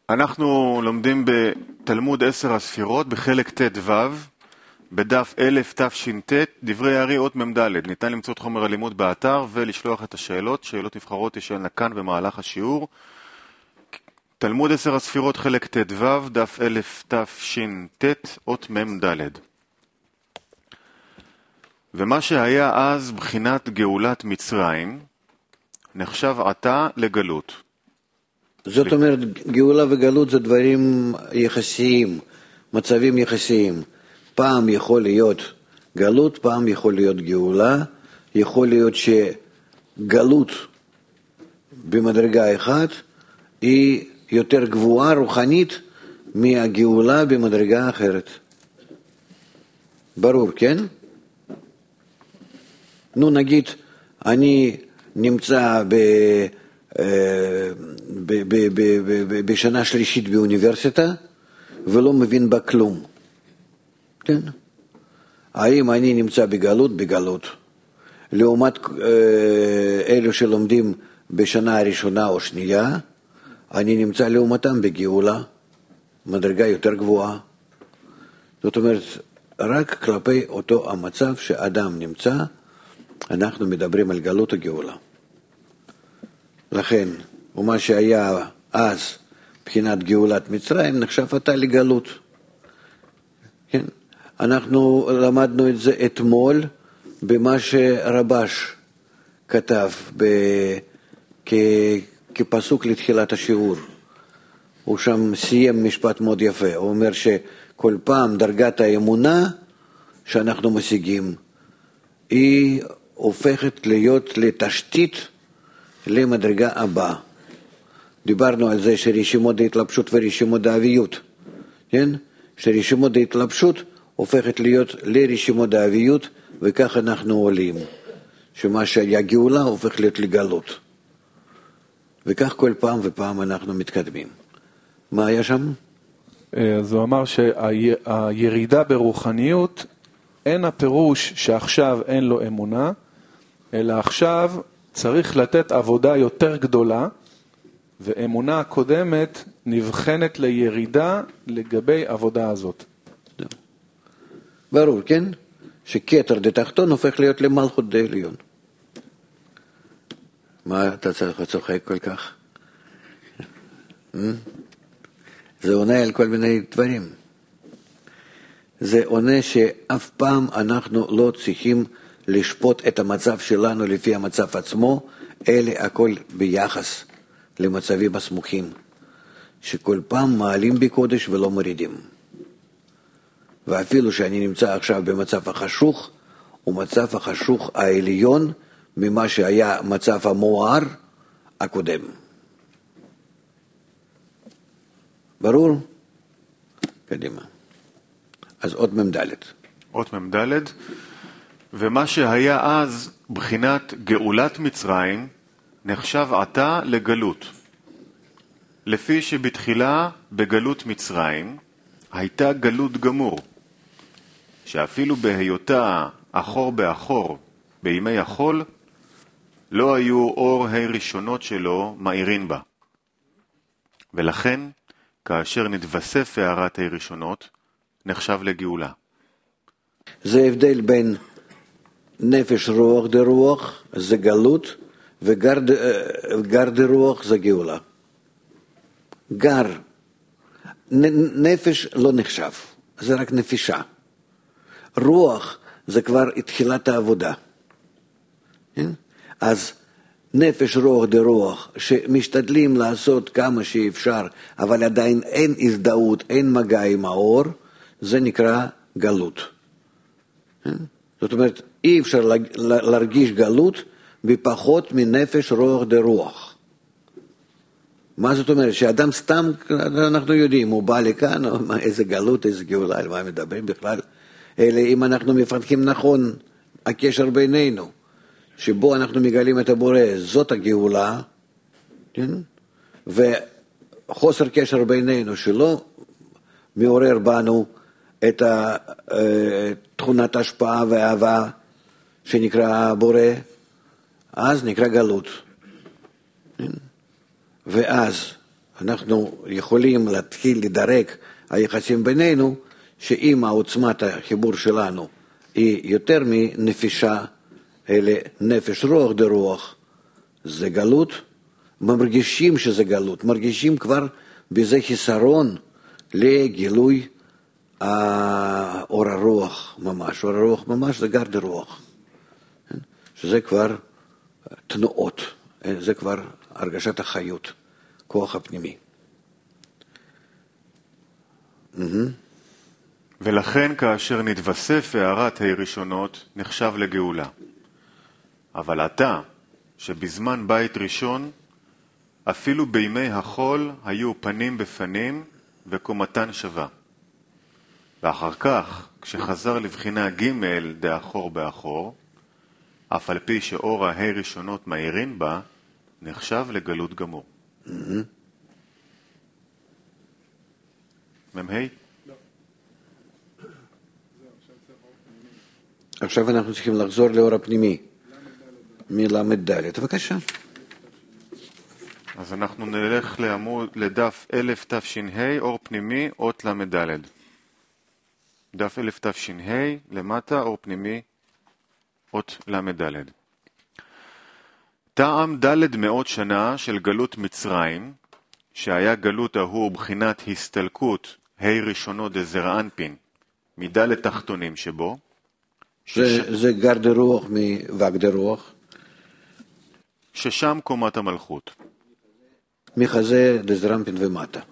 אנחנו לומדים בתלמוד 10 הספירות בחלק ט"ו, בדף 1000 תש"ט, דברי הארי אות מ"ד. ניתן למצוא את חומר הלימוד באתר ולשלוח את השאלות. שאלות נבחרות תשאלנה כאן במהלך השיעור. תלמוד 10 הספירות חלק ט"ו, דף 1000 תש"ט, אות מ"ד. ומה שהיה אז בחינת גאולת מצרים נחשב עתה לגלות. זאת אומרת, גאולה וגלות זה דברים יחסיים, מצבים יחסיים. פעם יכול להיות גלות, פעם יכול להיות גאולה. יכול להיות שגלות במדרגה אחת היא יותר גבוהה רוחנית מהגאולה במדרגה אחרת. ברור, כן? נגיד, אני נמצא בשנה שלישית באוניברסיטה ולא מבין בה כלום. כן? האם אני נמצא בגלות? בגלות. לעומת אלו שלומדים בשנה הראשונה או שנייה, אני נמצא לעומתם בגאולה, מדרגה יותר גבוהה. זאת אומרת, רק כלפי אותו המצב שאדם נמצא, אנחנו מדברים על גלות הגאולה. לכן, ומה שהיה אז בחינת גאולת מצרים נחשב עתה לגלות. כן? אנחנו למדנו את זה אתמול במה שרבש כתב כפסוק לתחילת השיעור. הוא שם סיים משפט מאוד יפה. הוא אומר שכל פעם דרגת האמונה שאנחנו משיגים היא הופכת להיות לתשתית למדרגה הבאה. דיברנו על זה שרשימות ההתלבשות ורשימות האביות. כן? שרשימות ההתלבשות הופכת להיות לרשימות האביות, וכך אנחנו עולים. שמה שהיה גאולה הופך להיות לגלות. וכך כל פעם ופעם אנחנו מתקדמים. מה היה שם? אז הוא אמר שהירידה ברוחניות אין הפירוש שעכשיו אין לו אמונה, אלא עכשיו צריך לתת עבודה יותר גדולה, ואמונה הקודמת נבחנת לירידה לגבי עבודה הזאת. ברור, כן? שכתר דתחתון הופך להיות למלכות דעליון. מה אתה צריך לצוחק כל כך? זה עונה על כל מיני דברים. זה עונה שאף פעם אנחנו לא צריכים לשפוט את המצב שלנו לפי המצב עצמו, אלא הכל ביחס למצבים הסמוכים, שכל פעם מעלים בקודש ולא מורידים. ואפילו שאני נמצא עכשיו במצב החשוך, הוא מצב החשוך העליון ממה שהיה מצב המואר הקודם. ברור? קדימה. אז אות מ"ד. אות מ"ד. ומה שהיה אז בחינת גאולת מצרים נחשב עתה לגלות. לפי שבתחילה בגלות מצרים הייתה גלות גמור, שאפילו בהיותה אחור באחור בימי החול, לא היו אור הראשונות שלו מאירין בה. ולכן, כאשר נתווסף הערת הראשונות, נחשב לגאולה. זה הבדל בין נפש רוח דרוח, זה גלות, וגר דרוח זה גאולה. גר, נפש לא נחשב, זה רק נפישה. רוח זה כבר תחילת העבודה. אז נפש רוח דרוח, שמשתדלים לעשות כמה שאפשר, אבל עדיין אין הזדהות, אין מגע עם האור, זה נקרא גלות. זאת אומרת, אי אפשר להרגיש גלות בפחות מנפש רוח דרוח. מה זאת אומרת? שאדם סתם, אנחנו יודעים, הוא בא לכאן, איזה גלות, איזה גאולה, על מה מדברים בכלל. אלא אם אנחנו מפתחים נכון הקשר בינינו, שבו אנחנו מגלים את הבורא, זאת הגאולה, כן? וחוסר קשר בינינו שלא מעורר בנו את תכונת השפעה ואהבה שנקרא בורא, אז נקרא גלות. ואז אנחנו יכולים להתחיל לדרג היחסים בינינו, שאם העוצמת החיבור שלנו היא יותר מנפישה, אלא נפש רוח דרוח, זה גלות, מרגישים שזה גלות, מרגישים כבר בזה חיסרון לגילוי אור הרוח ממש. אור הרוח ממש זה גר דרוח, שזה כבר תנועות, זה כבר הרגשת החיות, כוח הפנימי. ולכן כאשר נתווסף הערת הראשונות נחשב לגאולה. אבל אתה, שבזמן בית ראשון, אפילו בימי החול היו פנים בפנים וקומתן שווה. ואחר כך, כשחזר לבחינה ג' דאחור באחור, אף על פי שאור הראשונות מאירין בה, נחשב לגלות גמור. ממהי? עכשיו אנחנו צריכים לחזור לאור הפנימי. מלמד ד', בבקשה. אז אנחנו נלך לדף 1000 תש"ה, אור פנימי, אות למד ד'. דף 1000 תש"ה, למטה, אור פנימי, אות למד ד'. טעם ד' מאות שנה של גלות מצרים, שהיה גלות ההוא בחינת הסתלקות ראשונו דזרע אנפין, מד' תחתונים שבו. זה גר דרוח מוואג דרוח. ששם קומת המלכות. מחזה דזרמפין ומטה.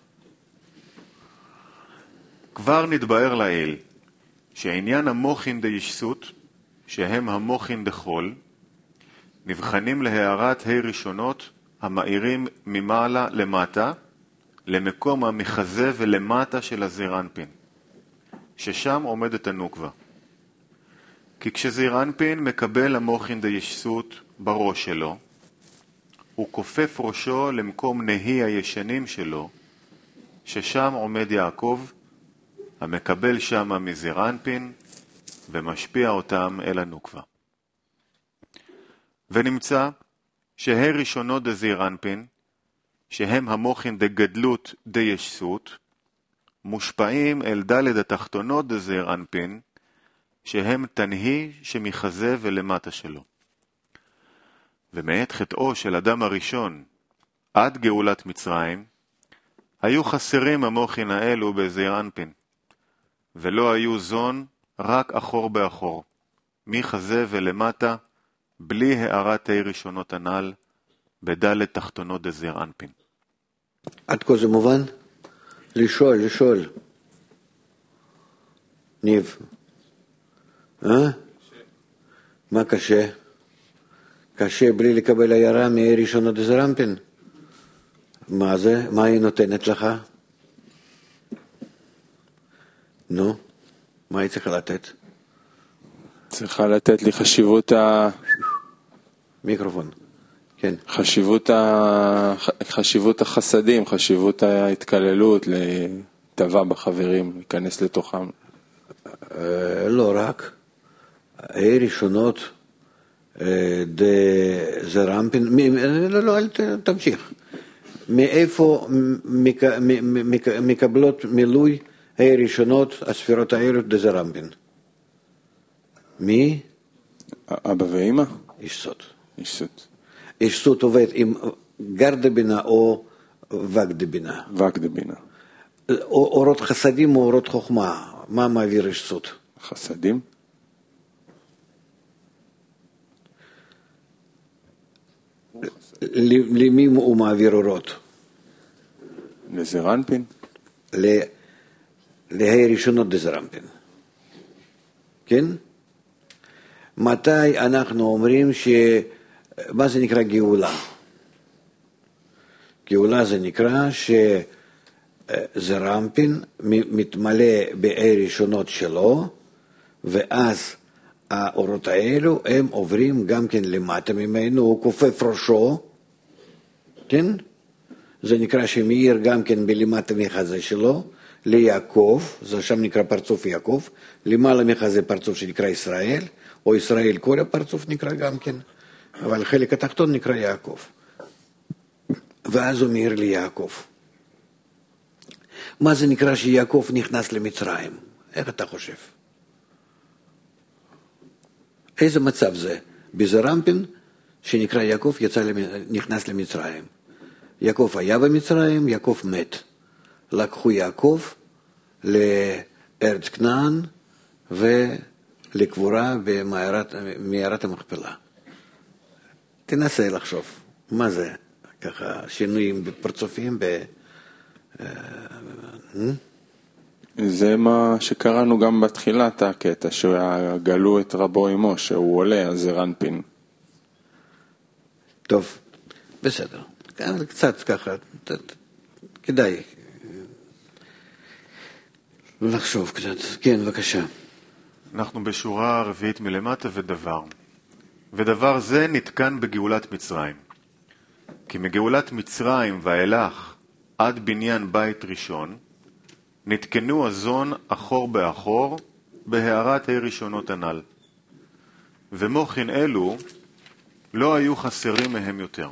כבר נתבאר לאל שעניין המוחין דיישסות, שהם המוחין דחול, נבחנים להערת ראשונות המאירים ממעלה למטה, למקום המחזה ולמטה של הזעיר אנפין, ששם עומדת הנוקבה. כי כשזעיר אנפין מקבל המוחין דיישסות בראש שלו, הוא כופף ראשו למקום נהי הישנים שלו, ששם עומד יעקב, המקבל שם מזעיר אנפין, ומשפיע אותם אל הנוקבה. ונמצא ראשונות דזעיר אנפין, שהם המוחין דגדלות דיישסות, מושפעים אל ד' התחתונות דזעיר אנפין, שהם תנהי שמחזה ולמטה שלו. ומעת חטאו של אדם הראשון עד גאולת מצרים, היו חסרים המוחין האלו בזעיר אנפין, ולא היו זון רק אחור באחור, מחזה ולמטה, בלי הערת ראשונות הנ"ל, בד' תחתונות דזעיר אנפין. עד כה זה מובן? לשאול. ניב. מה קשה? קשה בלי לקבל הערה מראשונות דזעיר אנפין? מה זה? מה היא נותנת לך? נו, מה היא צריכה לתת? צריכה לתת לי חשיבות מיקרופון, כן. חשיבות החסדים, חשיבות ההתקללות, לטבע בחברים, להיכנס לתוכם. לא רק. ראשונות דזעיר אנפין, לא, אל תמשיך. מאיפה מקבלות מילוי ראשונות הספירות האלו דזעיר אנפין? מי? אבא ואמא? יסוד. יסוד. יסוד עובד עם גר דבינה או ואג דבינה? ואג דבינה. אורות חסדים או אורות חוכמה? מה מעביר יסוד? חסדים. למי הוא מעביר אורות? לזעיר אנפין. ראשונות דזעיר אנפין. כן? מתי אנחנו אומרים מה זה נקרא גאולה? גאולה זה נקרא שזעיר אנפין מתמלא בראשונות שלו, ואז האורות האלו הם עוברים גם כן למטה ממנו, הוא כופף ראשו, כן? זה נקרא שמאיר גם כן בלמטה מחזה שלו, ליעקב, זה שם נקרא פרצוף יעקב, למעלה מחזה פרצוף שנקרא ישראל, או ישראל כל הפרצוף נקרא גם כן, אבל חלק התחתון נקרא יעקב. ואז הוא מאיר ליעקב. מה זה נקרא שיעקב נכנס למצרים? איך אתה חושב? איזה מצב זה? בזרמפין, שנקרא יעקב, נכנס למצרים. יעקב היה במצרים, יעקב מת. לקחו יעקב לארץ כנען ולקבורה במערת המכפלה. תנסה לחשוב, מה זה? ככה שינויים בפרצופים זה מה שקראנו גם בתחילת הקטע, שגלו את רבו עמו, שהוא עולה, אז זה רנפין. טוב, בסדר. קצת ככה, כדאי לחשוב קצת. כן, בבקשה. אנחנו בשורה הרביעית מלמטה ודבר. ודבר זה נתקן בגאולת מצרים. כי מגאולת מצרים ואילך עד בניין בית ראשון, נתקנו הזון אחור באחור בהערת הראשונות הנ"ל. ומוכן אלו לא היו חסרים מהם יותר.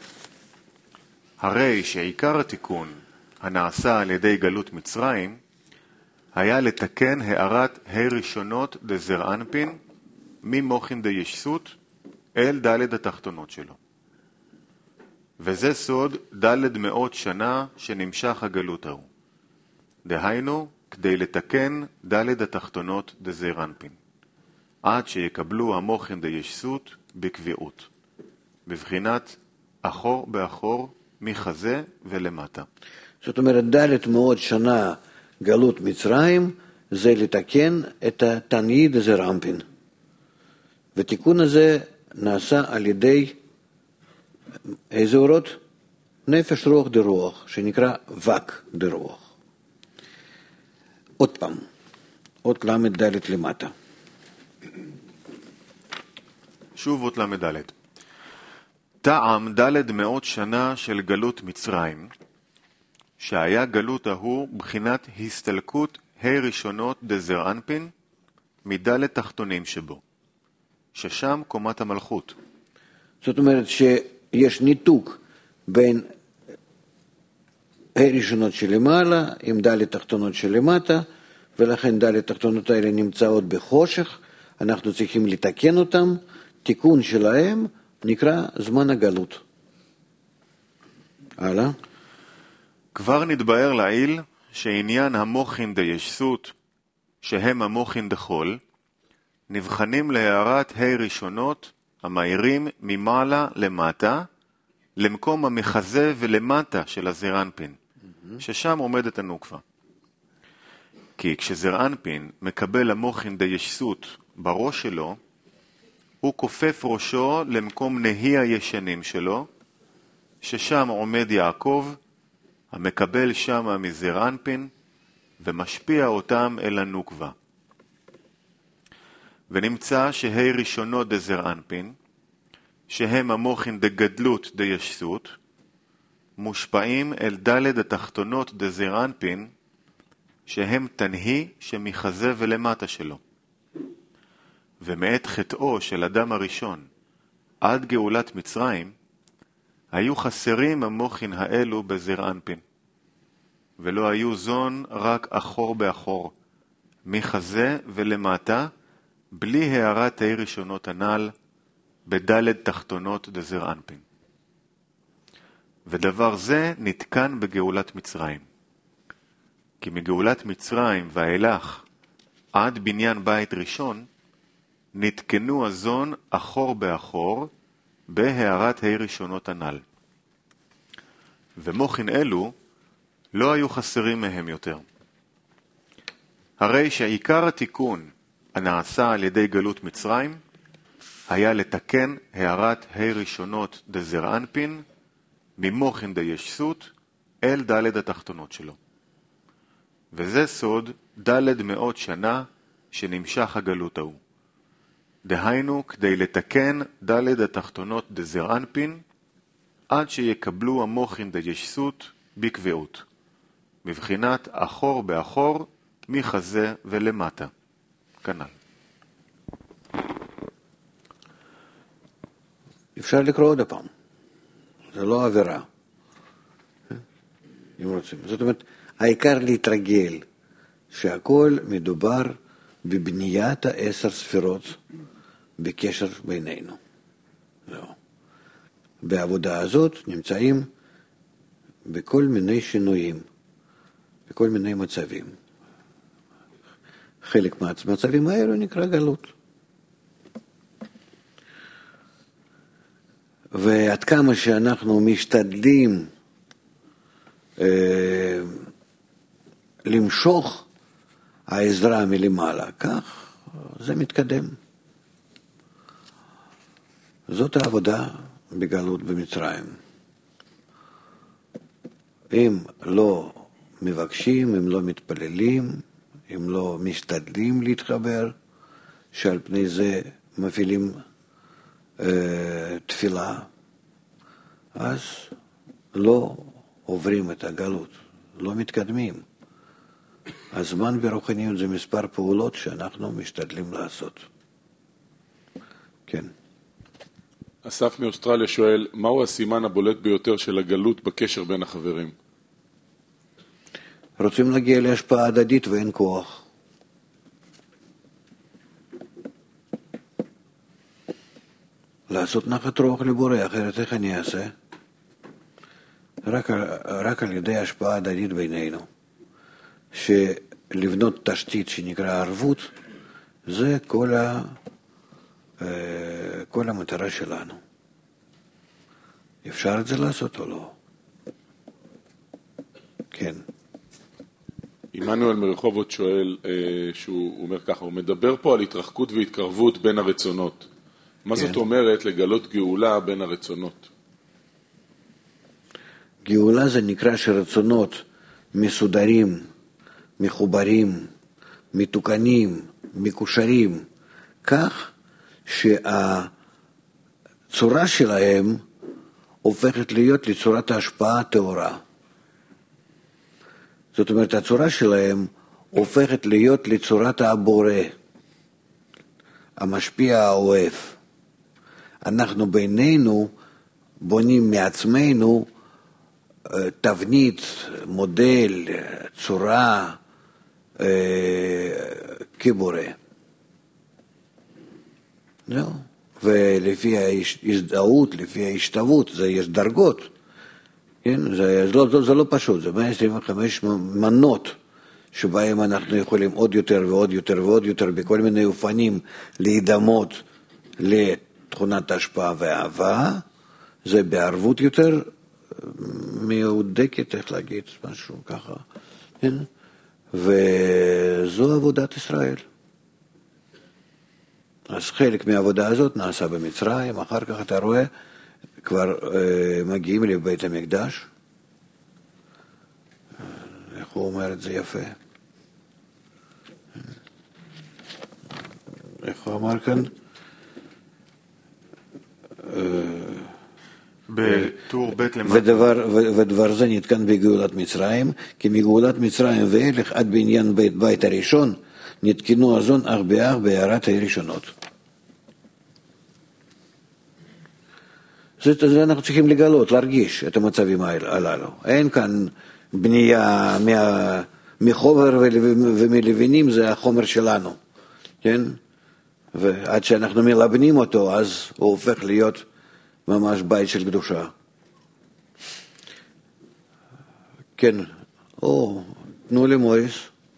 הרי שעיקר התיקון הנעשה על ידי גלות מצרים היה לתקן הערת הראשונות דזר אנפין ממוכן דישסות אל ד' התחתונות שלו. וזה סוד ד' מאות שנה שנמשך הגלות ההוא. דהיינו, כדי לתקן ד' התחתונות דזר אנפין, עד שיקבלו המוכן דישסות בקביעות, בבחינת אחור באחור מחזה ולמטה. זאת אומרת, ד' מאות שנה גלות מצרים, זה לתקן את התנאי דזר אנפין. ותיקון הזה נעשה על ידי איזה אורות? נפש רוח דרוח, שנקרא וק דרוח. עוד פעם, עוד למד ד' למטה. שוב עוד למד ד'. טעם ד' מאות שנה של גלות מצרים, שהיה גלות ההוא בחינת הסתלקות הראשונות דזר אנפין מד' תחתונים שבו, ששם קומת המלכות. זאת אומרת שיש ניתוק בין הראשונות שלמעלה עם ד' תחתונות שלמטה, ולכן ד' תחתונות האלה נמצאות בחושך, אנחנו צריכים לתקן אותם, תיקון שלהם נקרא זמן הגלות. הלאה. כבר נתבאר לעיל שעניין המוכין דישסות, שהם המוכין דחול, נבחנים להערת הראשונות המאירים ממעלה למטה, למקום המחזה ולמטה של הזר אנפין, ששם עומדת הנוקבה. כי כשזר אנפין מקבל המוכין דישסות בראש שלו, הוא כופף ראשו למקום נהי הישנים שלו, ששם עומד יעקב, המקבל שם מזר אנפין, ומשפיע אותם אל הנוקבה. ונמצא שהי ראשונות דזר אנפין, שהם המוכין דגדלות דישסות, מושפעים אל ד' התחתונות דזר אנפין, שהם תנהי שמחזה ולמטה שלו. ומעת חטאו של אדם הראשון עד גאולת מצרים, היו חסרים המוכין האלו בזר אנפין, ולא היו זון רק אחור באחור, מחזה ולמטה, בלי הערת הראשונות הנ"ל, בד' תחתונות דזר אנפין. ודבר זה נתקן בגאולת מצרים. כי מגאולת מצרים ואילך עד בניין בית ראשון, נתקנו הזון אחור באחור בהערת הראשונות הנ"ל. ומוכין אלו לא היו חסרים מהם יותר. הרי שעיקר התיקון הנעשה על ידי גלות מצרים היה לתקן הערת הראשונות דזר אנפין ממוכין דישסות אל ד' התחתונות שלו. וזה סוד ד' מאות שנה שנמשך הגלות ההוא. דהיינו כדי לתקן ד' התחתונות דזר אנפין עד שיקבלו המוכין דישסות בקביעות, מבחינת אחור באחור מחזה ולמטה. כנ"ל. אפשר לקרוא עוד פעם. זה לא עבירה. אם רוצים. זאת אומרת, העיקר להתרגל, שהכל מדובר בבניית 10 ספירות בקשר בינינו. לא. בעבודה הזאת נמצאים בכל מיני שינויים, בכל מיני מצבים. חלק מהמצבים האלו נקרא גלות. ועד כמה שאנחנו משתדלים למשוך העזרה מלמעלה, כך זה מתקדם. זאת העבודה בגלות במצרים. אם לא מבקשים, אם לא מתפללים, אם לא משתדלים להתחבר, שעל פני זה מפעילים תפילה, אז לא עוברים את הגלות, לא מתקדמים. הזמן ברוחניות זה מספר פעולות שאנחנו משתדלים לעשות. כן. אסף מאוסטרליה שואל, מהו הסימן הבולט ביותר של הגלות בקשר בין החברים? רוצים להגיע להשפעה הדדית ואין כוח. לעשות נחת רוח לבורא, אחרת איך אני אעשה? רק על ידי השפעה הדדית בינינו. שלבנות תשתית שנקרא ערבות, זה כל המטרה שלנו. אפשר את זה לעשות או לא? כן. עמנואל מרחובות שואל, שהוא אומר ככה, הוא מדבר פה על התרחקות והתקרבות בין הרצונות. מה זאת אומרת לגלות גאולה בין הרצונות? גאולה זה נקרא שרצונות מסודרים, מחוברים, מתוקנים, מקושרים, כך שהצורה שלהם הופכת להיות לצורת ההשפעה הטהורה. זאת אומרת, הצורה שלהם הופכת להיות לצורת הבורא, המשפיע האוהב. אנחנו בינינו בונים מעצמנו תבנית, מודל, צורה, כבורא. זהו. ולפי ההזדהות, לפי ההשתוות, זה יש דרגות. כן? זה לא פשוט, זה 125 מנות שבהם אנחנו יכולים עוד יותר ועוד יותר ועוד יותר בכל מיני אופנים להידמות לתכונת ההשפעה והאהבה. זה בערבות יותר מהודקת, איך להגיד, משהו ככה. כן? וזו עבודת ישראל. אז חלק מהעבודה הזאת נעשה במצרים, אחר כך אתה רואה, כבר מגיעים לבית המקדש. איך הוא אומר את זה יפה? איך הוא אמר כאן? בטור ב' למטה. ודבר זה נתקן בגאולת מצרים, כי מגאולת מצרים ואילך עד בעניין בית הראשון, נתקנו הזון אך בהערת הראשונות. זה אנחנו צריכים לגלות, להרגיש את המצבים הללו. אין כאן בנייה מחומר ומלבנים, זה החומר שלנו. כן? ועד שאנחנו מלבנים אותו, אז הוא הופך להיות ממש בית של קדושה. כן. תנו לי מוריס.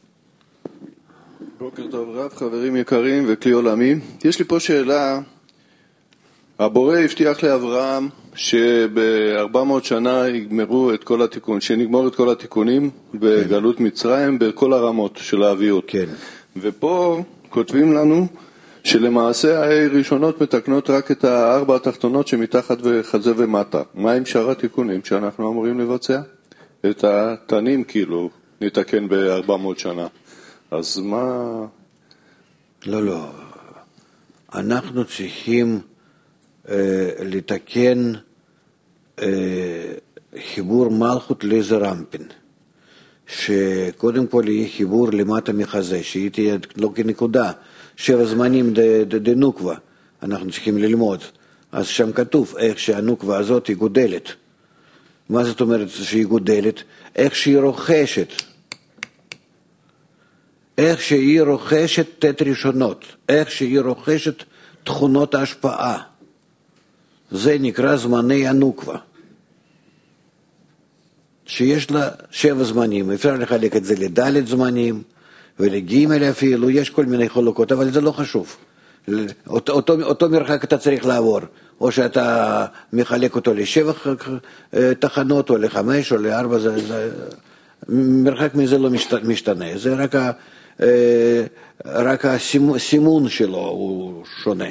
בוקר טוב רב, חברים יקרים וכלי עולמי. יש לי פה שאלה. הבורא הבטיח לאברהם שב-400 שנה יגמרו את כל התיקון, שנגמור את כל התיקונים בגלות מצרים בכל הרמות של האביות. כן. ופה כותבים לנו שלמעשה הראשונות מתקנות רק את 4 התחתונות שמתחת וחזה ומטה. מה עם שאר התיקונים שאנחנו אמורים לבצע? את התנים כאילו נתקן ב-400 שנה. אז מה? לא. אנחנו צריכים לתקן חיבור מלכות לזרמפין, שקודם כל יהיה חיבור למטה מחזה, שהיא תהיה לא כנקודה, 7 זמנים דנוקווה, אנחנו צריכים ללמוד. אז שם כתוב איך שהנוקווה הזאת היא גודלת. מה זאת אומרת שהיא גודלת? איך שהיא רוכשת איך שהיא רוכשת תת ראשונות, איך שהיא רוכשת תכונות ההשפעה. זה נקרא זמני הנוקבה. שיש לה 7 זמנים, אפשר לחלק את זה לד' זמנים ולג' אפילו, יש כל מיני חלוקות, אבל זה לא חשוב. אותו מרחק אתה צריך לעבור, או שאתה מחלק אותו ל7 תחנות, או ל5, או ל4, מרחק מזה לא משתנה, זה רק הסימון שלו הוא שונה.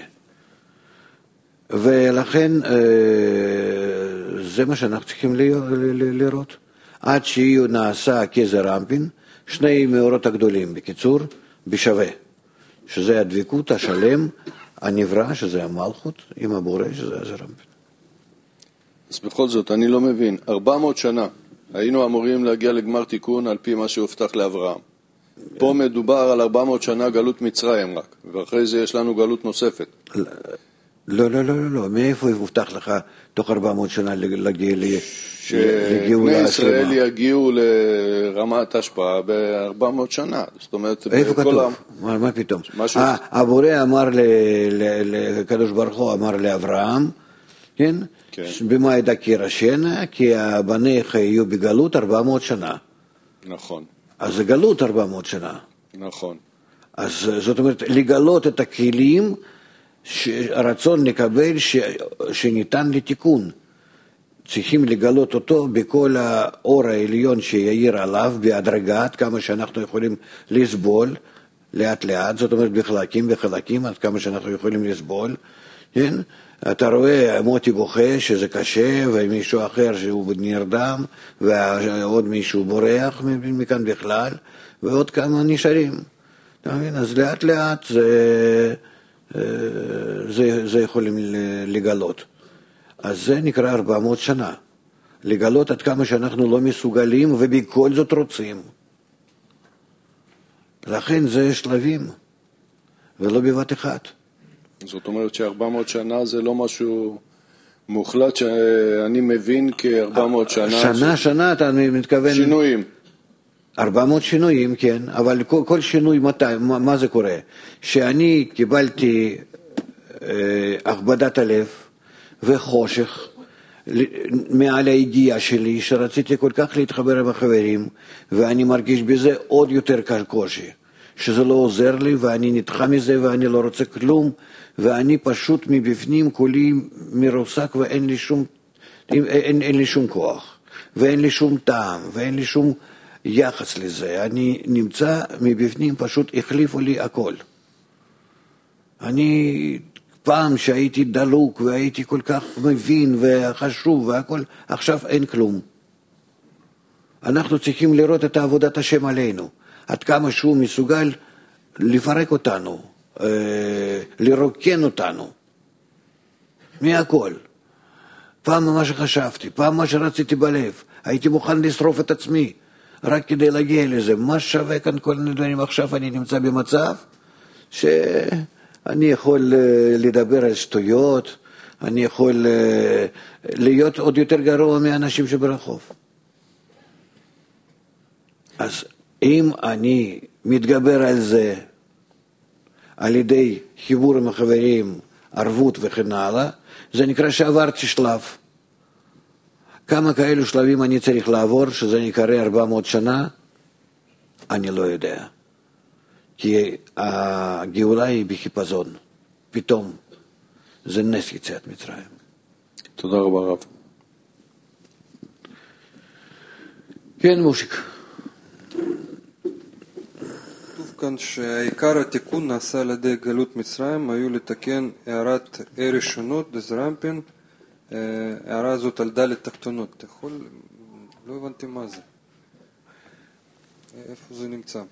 ולכן זה מה שאנחנו צריכים לראות. עד שיהיו נעשה כזר אנפין, 2 מאורות הגדולים, בקיצור, בשווה, שזה הדבקות, השלם, הנברא, שזה המלכות, עם הבורא, שזה הזר אנפין. אז בכל זאת, אני לא מבין, 400 שנה היינו אמורים להגיע לגמר תיקון על פי מה שהובטח לאברהם. פה מדובר על 400 שנה גלות מצרים רק, ואחרי זה יש לנו גלות נוספת. לא, מאיפה הובטח לך תוך 400 שנה להגיע לגאולה? שבני ישראל יגיעו לרמת השפעה ב-400 שנה. זאת אומרת, איפה כתוב? מה פתאום? הבורא אמר לקדוש ברוך הוא, אמר לאברהם, כן? במה ידע רשנה, כי בניך יהיו בגלות 400 שנה. נכון. אז זה גלות 400 שנה. נכון. אז זאת אומרת, לגלות את הכלים, הרצון לקבל שניתן לתיקון. צריכים לגלות אותו בכל האור העליון שיעיר עליו, בהדרגה, עד כמה שאנחנו יכולים לסבול, לאט לאט, זאת אומרת בחלקים, עד כמה שאנחנו יכולים לסבול, כן? אתה רואה מוטי בוכה שזה קשה, ומישהו אחר שהוא נרדם, ועוד מישהו בורח מכאן בכלל, ועוד כמה נשארים. אתה מבין? אז לאט לאט זה יכולים לגלות. אז זה נקרא 400 שנה. לגלות עד כמה שאנחנו לא מסוגלים, ובכל זאת רוצים. לכן זה שלבים, ולא בבת אחת. זאת אומרת ש400 שנה זה לא משהו מוחלט שאני מבין כ400 שנה. שנה אתה מתכוון... שינויים. 400 שינויים, כן, אבל כל שינוי מתי, מה זה קורה? שאני קיבלתי הכבדת הלב וחושך מעל הידיעה שלי, שרציתי כל כך להתחבר עם החברים, ואני מרגיש בזה עוד יותר קושי, שזה לא עוזר לי, ואני נדחה מזה, ואני לא רוצה כלום, ואני פשוט מבפנים כולי מרוסק, ואין לי שום, אין לי שום כוח, ואין לי שום טעם, ואין לי שום יחס לזה. אני נמצא מבפנים, פשוט החליפו לי הכל. אני פעם שהייתי דלוק והייתי כל כך מבין וחשוב והכל, עכשיו אין כלום. אנחנו צריכים לראות את עבודת השם עלינו, עד כמה שהוא מסוגל לפרק אותנו, לרוקן אותנו, מהכל. פעם מה שחשבתי, פעם מה שרציתי בלב, הייתי מוכן לשרוף את עצמי, רק כדי להגיע לזה. מה שווה כאן כל מיני דברים? עכשיו אני נמצא במצב שאני יכול לדבר על שטויות, אני יכול להיות עוד יותר גרוע מאנשים שברחוב. אז אם אני מתגבר על זה, על ידי חיבור עם החברים, ערבות וכן הלאה, זה נקרא שעברתי שלב. כמה כאלו שלבים אני צריך לעבור, שזה נקרא 400 שנה, אני לא יודע. כי הגאולה היא בחיפזון, פתאום. זה נס יציאת מצרים. תודה רבה רב. כן, מושיק. כתוב כאן שעיקר התיקון נעשה על ידי גלות מצרים, היו לתקן הערת ראשונות, דזרמפין, הערה הזאת על ד' תחתונות. אתה יכול? לא הבנתי מה זה. איפה זה נמצא?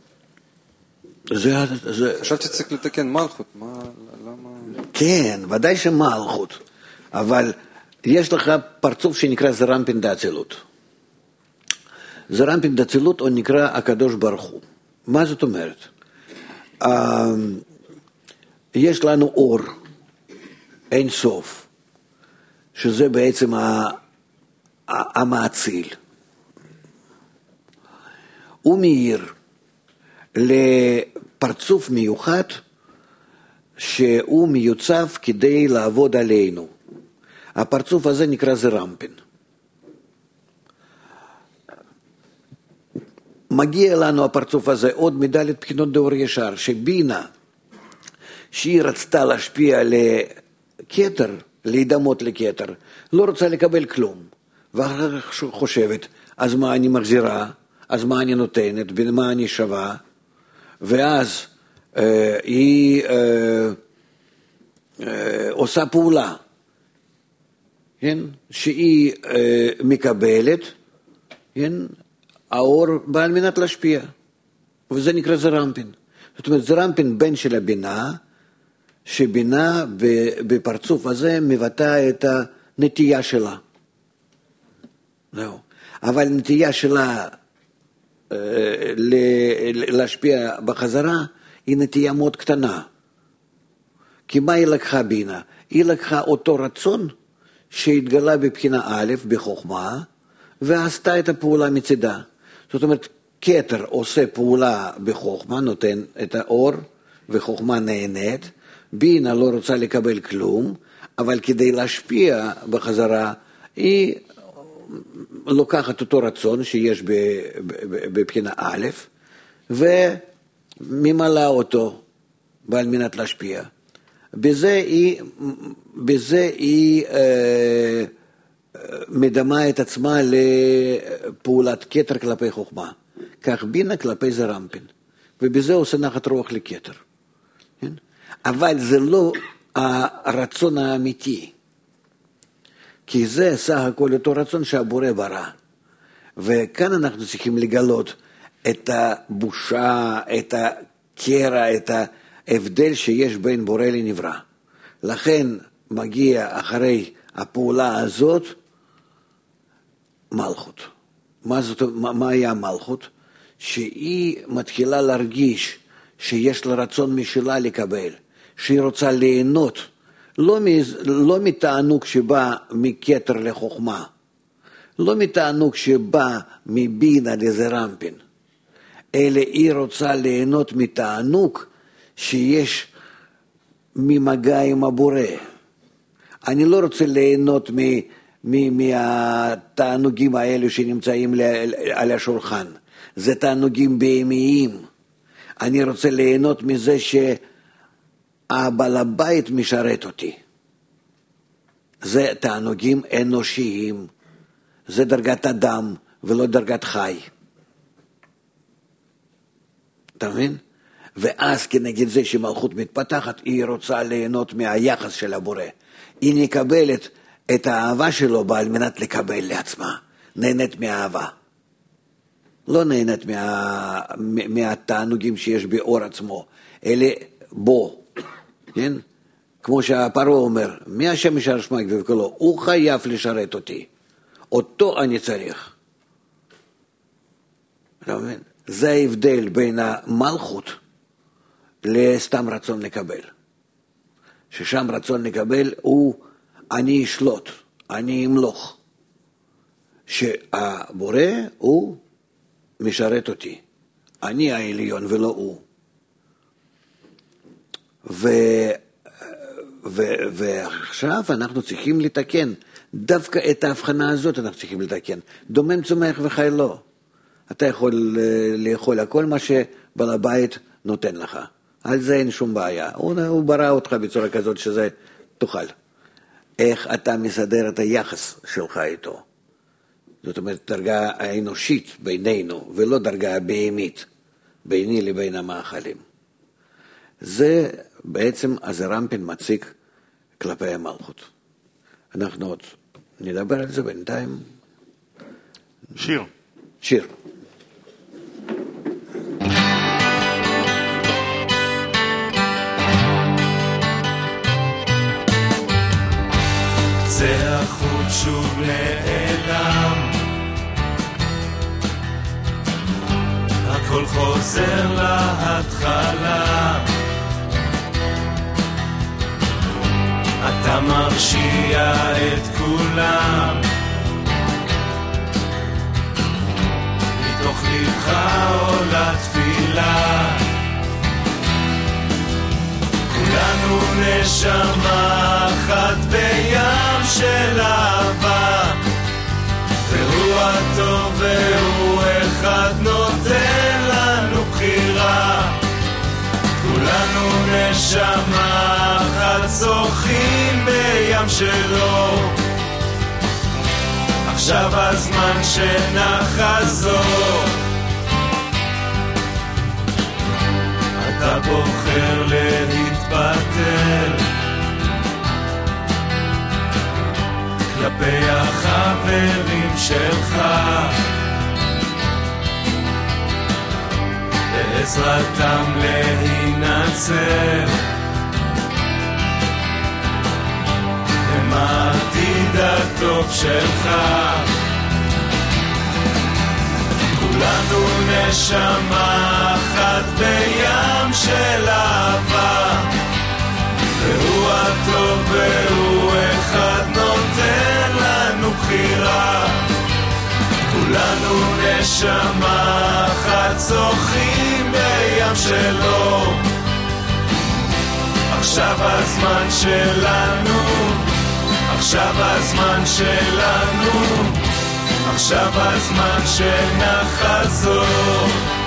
חשבתי שצריך לתקן מלכות. למה? כן, ודאי שמלכות. אבל יש לך פרצוף שנקרא זרמפין דאצילות. זרמפין דאצילות הוא נקרא הקדוש ברוך הוא. מה זאת אומרת? יש לנו אור, אין סוף. שזה בעצם המאציל. הוא מאיר לפרצוף מיוחד שהוא מיוצב כדי לעבוד עלינו. הפרצוף הזה נקרא זרמפין. מגיע לנו הפרצוף הזה עוד מדלת בחינות דאור ישר, שבינה, שהיא רצתה להשפיע לכתר, להידמות לכתר, לא רוצה לקבל כלום. ואחר כך חושבת, אז מה אני מחזירה, אז מה אני נותנת, ומה אני שווה, ואז היא עושה פעולה, כן? שהיא מקבלת, כן? האור בא על מנת להשפיע, וזה נקרא זרמפין. זאת אומרת, זרמפין בן של הבינה, שבינה בפרצוף הזה מבטא את הנטייה שלה. זהו. אבל נטייה שלה להשפיע בחזרה היא נטייה מאוד קטנה. כי מה היא לקחה בינה? היא לקחה אותו רצון שהתגלה בבחינה א' בחוכמה, ועשתה את הפעולה מצידה. זאת אומרת, כתר עושה פעולה בחוכמה, נותן את האור, וחוכמה נהנית. בינה לא רוצה לקבל כלום, אבל כדי להשפיע בחזרה, היא לוקחת אותו רצון שיש בבחינה א', וממלאה אותו, ועל מנת להשפיע. בזה היא מדמה את עצמה לפעולת כתר כלפי חוכמה. כך בינה כלפי זרמפין. ובזה עושה נחת רוח לכתר. כן? אבל זה לא הרצון האמיתי. כי זה סך הכל אותו רצון שהבורא ברא. וכאן אנחנו צריכים לגלות את הבושה, את הקרע, את ההבדל שיש בין בורא לנברא. לכן מגיע אחרי הפעולה הזאת מלכות. מה היה מלכות? שהיא מתחילה להרגיש שיש לה רצון משלה לקבל, שהיא רוצה ליהנות, לא מתענוג שבא מכתר לחוכמה, לא מתענוג שבא מבינה לזרמפין, אלא היא רוצה ליהנות מתענוג שיש ממגע עם הבורא. אני לא רוצה ליהנות מהתענוגים האלו שנמצאים על השולחן. זה תענוגים בהמיים. אני רוצה ליהנות מזה שהבעל הבית משרת אותי. זה תענוגים אנושיים. זה דרגת אדם ולא דרגת חי. אתה מבין? ואז כנגד זה שמלכות מתפתחת, היא רוצה ליהנות מהיחס של הבורא. היא מקבלת את האהבה שלו על מנת לקבל לעצמה. נהנית מהאהבה. לא נהנית מהתענוגים שיש באור עצמו, אלא בו. כן? כמו שהפרעה אומר, מי השם ישר שמע ובקולו? הוא חייב לשרת אותי. אותו אני צריך. אתה מבין? זה ההבדל בין המלכות לסתם רצון לקבל. ששם רצון לקבל הוא אני אשלוט, אני אמלוך. שהבורא הוא משרת אותי. אני העליון ולא הוא. ועכשיו אנחנו צריכים לתקן. דווקא את ההבחנה הזאת אנחנו צריכים לתקן. דומם צומח וחי לא. אתה יכול לאכול הכל מה שבעל הבית נותן לך. על זה אין שום בעיה. הוא ברא אותך בצורה כזאת שזה תאכל. איך אתה מסדר את היחס שלך איתו. זאת אומרת, דרגה האנושית בינינו, ולא דרגה הבהמית, ביני לבין המאכלים. זה בעצם הזרמפין מציג כלפי המלכות. אנחנו עוד נדבר על זה בינתיים. שיר. שיר. זה החוט שוב נעלם, הכל חוזר להתחלה, אתה מרשיע את כולם, מתוך לבך עולה תפילה, נשמה אחת בים של אהבה, והוא הטוב והוא אחד נותן לנו בחירה. כולנו נשמה אחת שוחים בים שלו, עכשיו הזמן שנחזור. אתה בוחר להתפטר כלפי החברים שלך, בעזרתם להינצל, הם העתיד הטוב שלך. כולנו נשמה אחת בים של אהבה, והוא הטוב והוא אחד נותן לנו בחירה. כולנו נשמה אחת שוחים בים שלו, עכשיו הזמן שלנו, עכשיו הזמן שלנו, עכשיו הזמן שנחזור.